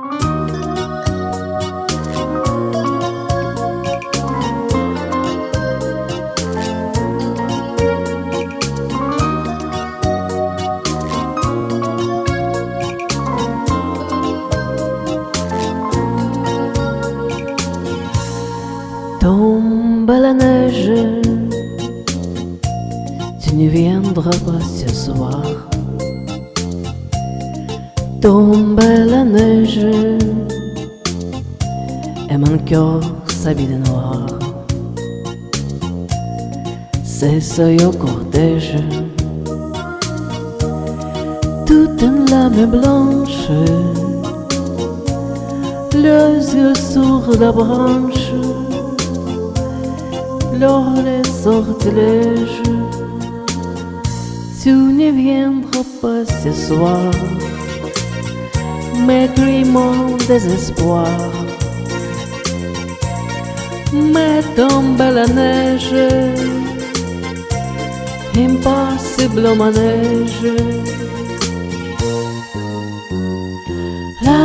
Tombe la neige, tu ne viendras pas ce soir. Tombe la neige, et mon cœur s'habille de noir. C'est ce cortège, toute une lame blanche, les yeux sur la branche. Lors les sortilèges, tu ne viendras pas ce soir, mais crie mon désespoir. Mais tombe la neige, impossible au manège. La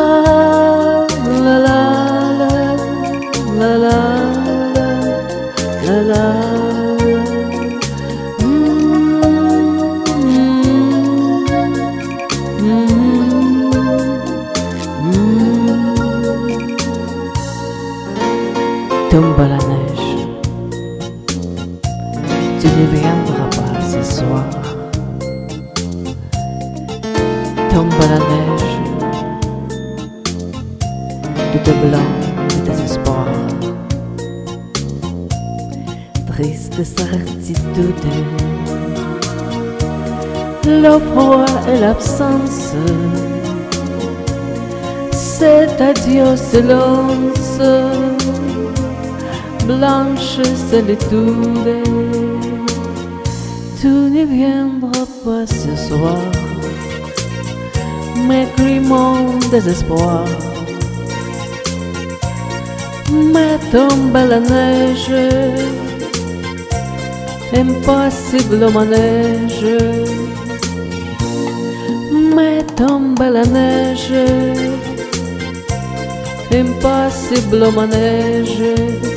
la la la la la. La la. Tombe la neige, tu ne viendras pas ce soir. Tombe la neige, tout blanc de désespoir. Triste certitude, le froid et l'absence, cet adieu silence, blanche solitude. Tu ne viendras pas ce soir, mais crie mon désespoir. Mais tombe la neige, impossible au manège. Mais tombe la neige, impossible au manège.